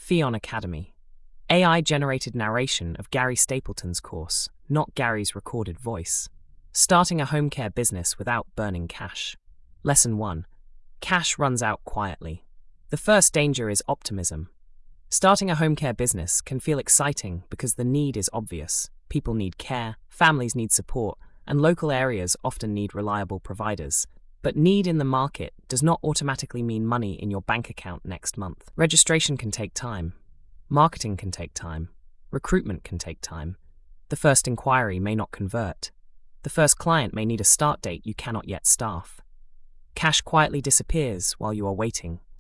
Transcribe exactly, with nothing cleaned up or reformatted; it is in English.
Theon Academy. A I-generated narration of Gary Stapleton's course, not Gary's recorded voice. Starting a home care business without burning cash. Lesson one. Cash runs out quietly. The first danger is optimism. Starting a home care business can feel exciting because the need is obvious. People need care, families need support, and local areas often need reliable providers. But need in the market does not automatically mean money in your bank account next month. Registration can take time. Marketing can take time. Recruitment can take time. The first inquiry may not convert. The first client may need a start date you cannot yet staff. Cash quietly disappears while you are waiting.